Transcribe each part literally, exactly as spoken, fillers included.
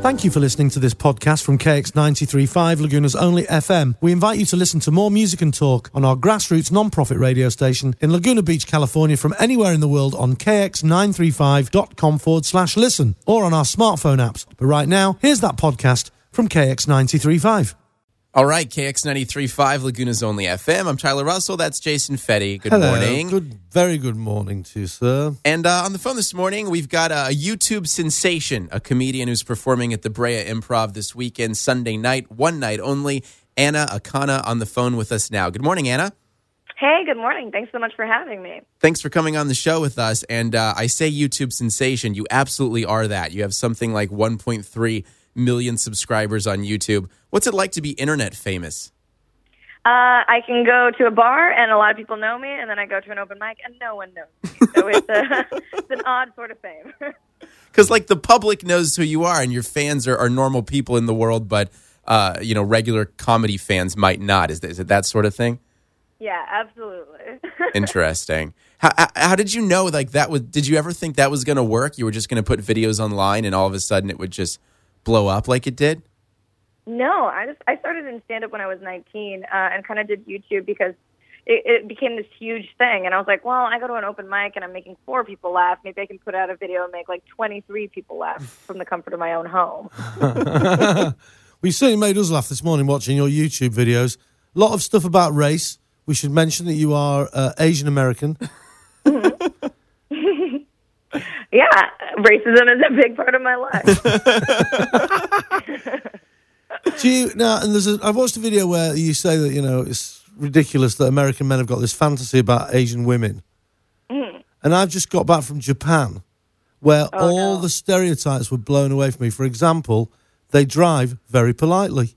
Thank you for listening to this podcast from K X ninety-three point five, Laguna's only F M. We invite you to listen to more music and talk on our grassroots non-profit radio station in Laguna Beach, California, from anywhere in the world on k x nine three five dot com forward slash listen or on our smartphone apps. But right now, here's that podcast from K X ninety-three point five. All right, K X ninety-three point five, Laguna's only F M. I'm Tyler Russell. That's Jason Fetty. Good Hello. morning. Good, very good morning to you, sir. And uh, on the phone this morning, we've got a YouTube sensation, a comedian who's performing at the Brea Improv this weekend, Sunday night, one night only. Anna Akana on the phone with us now. Good morning, Anna. Hey, good morning. Thanks so much for having me. Thanks for coming on the show with us. And uh, I say YouTube sensation. You absolutely are that. You have something like one point three million subscribers on YouTube. What's it like to be internet famous? Uh, I can go to a bar and a lot of people know me, and then I go to an open mic and no one knows me. So it's, a, it's an odd sort of fame. Because, like, the public knows who you are, and your fans are, are normal people in the world, but, uh, you know, regular comedy fans might not. Is, is it that sort of thing? Yeah, absolutely. Interesting. How, how, how did you know, like, that was, did you ever think that was going to work? You were just going to put videos online, and all of a sudden it would just blow up like it did? No, I just I started in stand-up when I was nineteen uh, and kind of did YouTube because it, it became this huge thing. And I was like, well, I go to an open mic and I'm making four people laugh. Maybe I can put out a video and make like twenty-three people laugh from the comfort of my own home. Well, you certainly made us laugh this morning watching your YouTube videos. A lot of stuff about race. We should mention that you are uh, Asian American. Mm-hmm. Yeah, racism is a big part of my life. Do you now? And there's a, I've watched a video where you say that you know it's ridiculous that American men have got this fantasy about Asian women, Mm. and I've just got back from Japan, where Oh, all no. the stereotypes were blown away from me. For example, they drive very politely,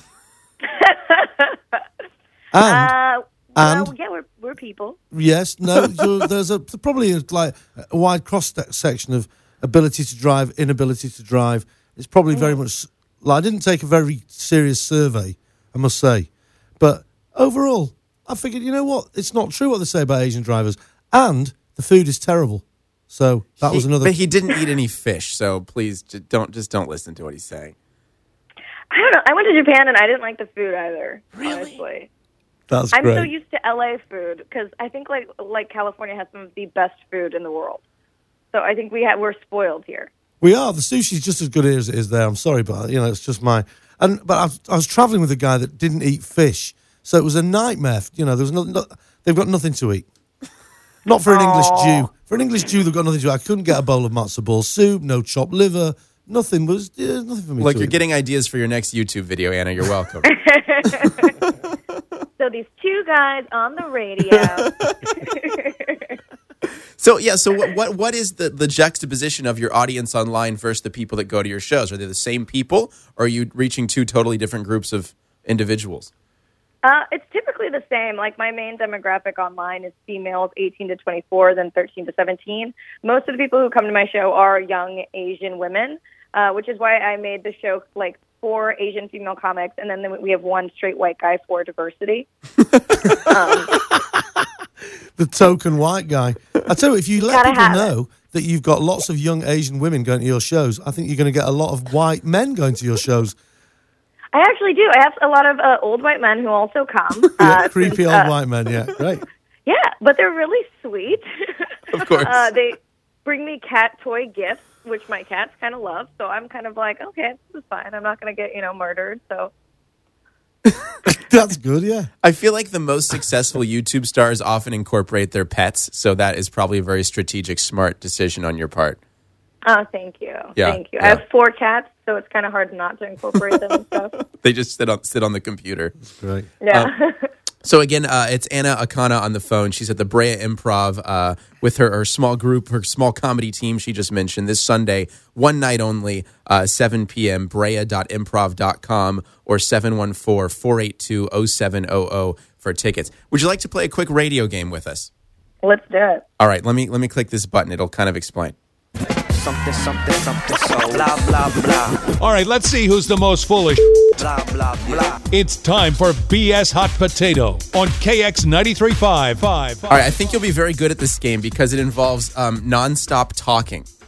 and uh, and- well, yeah, we're we're people. yes, no, so there's a probably a, like a wide cross section of ability to drive, inability to drive. It's probably very much. Like, I didn't take a very serious survey, I must say. But overall, I figured, you know what? It's not true what they say about Asian drivers. And the food is terrible. So that was He- another... But he didn't eat any fish, so please j- don't just don't listen to what he's saying. I don't know. I went to Japan and I didn't like the food either. Really? Honestly, That's I'm great. so used to L A food because I think like like California has some of the best food in the world. So I think we have we're spoiled here. We are. The sushi's just as good here as it is there. I'm sorry, but, you know, it's just my... And But I was, I was travelling with a guy that didn't eat fish. So it was a nightmare. You know, there was no, no, they've got nothing to eat. Not for an English Jew. For an English Jew, they've got nothing to eat. I couldn't get a bowl of matzo ball soup, no chopped liver. Nothing was... Yeah, nothing for me Like to you're eat. getting ideas for your next YouTube video, Anna. You're welcome. So these two guys on the radio. So, yeah, so what, what what is the, the juxtaposition of your audience online versus the people that go to your shows? Are they the same people, or are you reaching two totally different groups of individuals? Uh, it's typically the same. Like my main demographic online is females eighteen to twenty-four, then thirteen to seventeen. Most of the people who come to my show are young Asian women, uh, which is why I made the show like four Asian female comics, and then we have one straight white guy for diversity. um, The token white guy. I tell you, if you let Gotta people have it. know that you've got lots of young Asian women going to your shows, I think you're going to get a lot of white men going to your shows. I actually do. I have a lot of uh, old white men who also come. Yeah, Uh, creepy since, old uh, white men, yeah, great. Yeah, but they're really sweet. Of course. Uh, they bring me cat toy gifts, which my cats kind of love. So I'm kind of like, okay, this is fine. I'm not going to get, you know, murdered. So That's good, yeah. I feel like the most successful YouTube stars often incorporate their pets, so that is probably a very strategic, smart decision on your part. oh, thank you. Yeah, Thank you. yeah. I have four cats, so it's kind of hard not to incorporate them and stuff. They just sit on sit on the computer. Great. Yeah. So again, uh, it's Anna Akana on the phone. She's at the Brea Improv uh, with her, her small group, her small comedy team she just mentioned this Sunday, one night only, uh, seven p.m., brea dot improv dot com or seven one four, four eight two, zero seven zero zero for tickets. Would you like to play a quick radio game with us? Let's do it. All right, let me let me click this button. It'll kind of explain. Something, something, something, so blah, blah, blah, All right, let's see who's the most foolish. blah, blah, blah. It's time for B S Hot Potato on K X ninety-three point five. All right, I think you'll be very good at this game because it involves um, nonstop talking.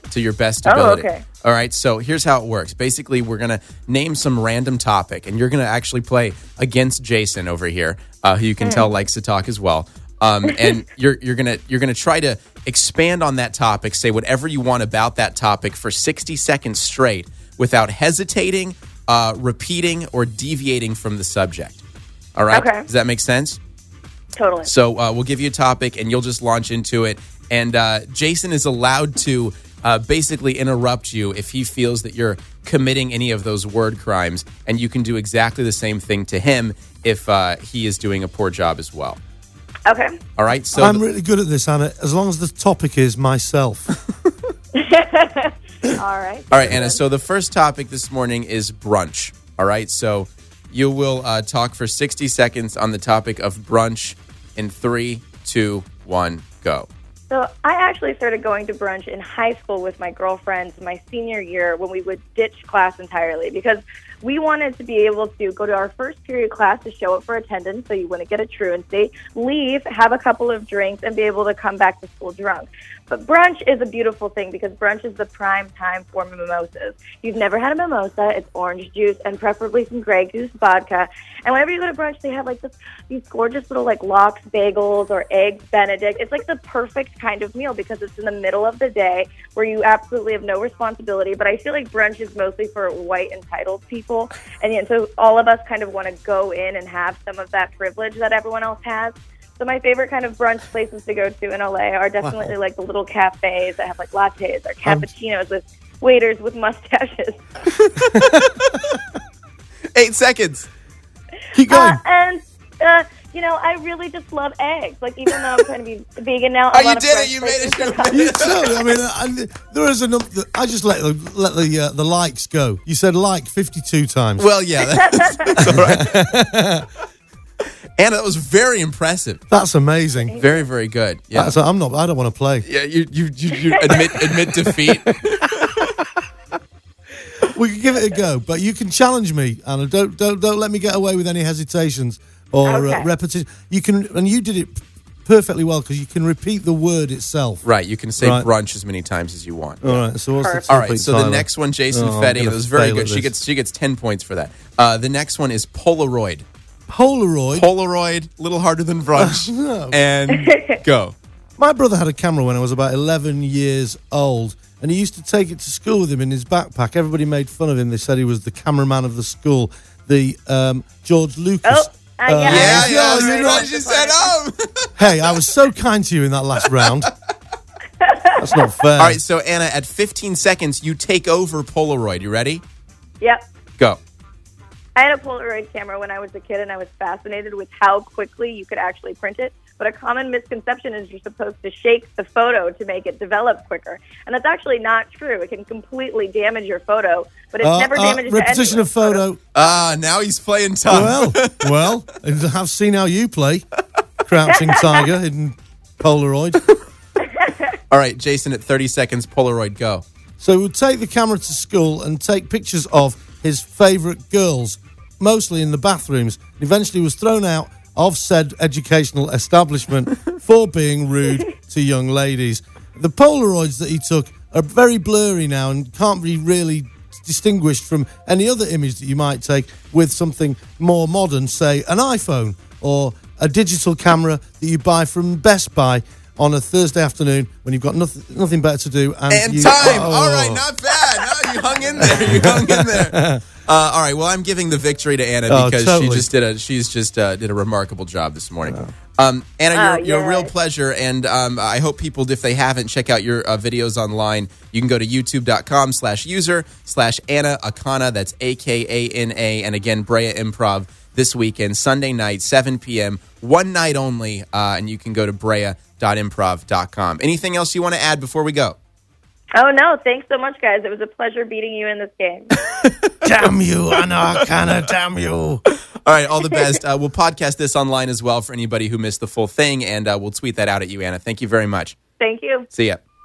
to your best Oh, ability. okay. All right, so here's how it works. Basically, we're going to name some random topic, and you're going to actually play against Jason over here, uh, who you can Mm. tell likes to talk as well. Um, and you're you're gonna you're gonna try to expand on that topic, say whatever you want about that topic for sixty seconds straight without hesitating, uh, repeating, or deviating from the subject. All right, Okay. does that make sense? Totally. So uh, we'll give you a topic, and you'll just launch into it. And uh, Jason is allowed to uh, basically interrupt you if he feels that you're committing any of those word crimes, and you can do exactly the same thing to him if uh, he is doing a poor job as well. Okay. All right. So I'm the- really good at this, Anna, as long as the topic is myself. All right. all right, Anna. So the first topic this morning is brunch. All right. So you will uh, talk for sixty seconds on the topic of brunch in three, two, one, go. So I actually started going to brunch in high school with my girlfriends my senior year when we would ditch class entirely because we wanted to be able to go to our first period class to show up for attendance so you wouldn't get a truancy, leave, have a couple of drinks, and be able to come back to school drunk. But brunch is a beautiful thing because brunch is the prime time for mimosas. You've never had a mimosa, it's orange juice and preferably some Grey Goose vodka. And whenever you go to brunch, they have like this, these gorgeous little like lox bagels or eggs Benedict. It's like the perfect kind of meal because it's in the middle of the day where you absolutely have no responsibility. But I feel like brunch is mostly for white entitled people. And you know, so all of us kind of want to go in and have some of that privilege that everyone else has. So my favorite kind of brunch places to go to in L A are definitely Wow. like the little cafes that have like lattes or cappuccinos with waiters with mustaches. Eight seconds. Keep going. Uh, and, uh, you know, I really just love eggs. Like, even though I'm trying to be vegan now. a Oh, you lot of did it. brunch You made it. places- You You too. I mean, I, there is enough. I just let the let the uh, the likes go. You said like fifty-two times. Well, yeah, that's, that's all right. Anna, that was very impressive. That's amazing. Very, very good. Yeah, That's, I'm not. I don't want to play. yeah. You, you, you, you admit admit defeat. We can give it a go, but you can challenge me, Anna. Don't don't don't let me get away with any hesitations or uh, Okay. repetition. You can, and you did it perfectly well because you can repeat the word itself. Right. You can say Right. brunch as many times as you want. All right. So what's the Perfect. All right. topic, So the Tyler? next one, Jason Oh, I'm Fetty, gonna that was very fail good. at She this. gets she gets ten points for that. Uh, the next one is Polaroid. Polaroid. Polaroid, a little harder than brunch. No. And go. My brother had a camera when I was about eleven years old, and he used to take it to school with him in his backpack. Everybody made fun of him. They said he was the cameraman of the school, the um, George Lucas. Oh, uh, yeah. Yeah, yeah. yeah, That's you know- what she said. Oh. Hey, I was so kind to you in that last round. That's not fair. All right. So Anna, at fifteen seconds, you take over Polaroid. You ready? Yep. Go. I had a Polaroid camera when I was a kid, and I was fascinated with how quickly you could actually print it. But a common misconception is you're supposed to shake the photo to make it develop quicker. And that's actually not true. It can completely damage your photo, but it's Uh, never uh, damaged repetition of photo. Ah, now he's playing tough. Well, well, I've seen how you play. Crouching Tiger in Polaroid. All right, Jason, at thirty seconds, Polaroid, go. So he would take the camera to school and take pictures of his favourite girls, mostly in the bathrooms. Eventually was thrown out of said educational establishment for being rude to young ladies. The Polaroids that he took are very blurry now and can't be really distinguished from any other image that you might take with something more modern, say an iPhone or a digital camera that you buy from Best Buy on a Thursday afternoon when you've got nothing nothing better to do. And, And you, time. Oh. All right, not bad. No, you hung in there. You hung in there. Uh, all right. Well, I'm giving the victory to Anna Oh, because totally. she just did a. She's just uh, did a remarkable job this morning. Um, Anna, you're, Oh, you're a real yay. pleasure, and um, I hope people, if they haven't, check out your uh, videos online. You can go to youtube.com slash user slash Anna Akana. That's A K A N A. And again, Brea Improv this weekend, Sunday night, seven p.m. One night only, uh, and you can go to brea dot improv dot com. Anything else you want to add before we go? Oh, no. Thanks so much, guys. It was a pleasure beating you in this game. Damn you, Anna Akana, damn you. All right, all the best. Uh, we'll podcast this online as well for anybody who missed the full thing, and uh, we'll tweet that out at you, Anna. Thank you very much. Thank you. See ya.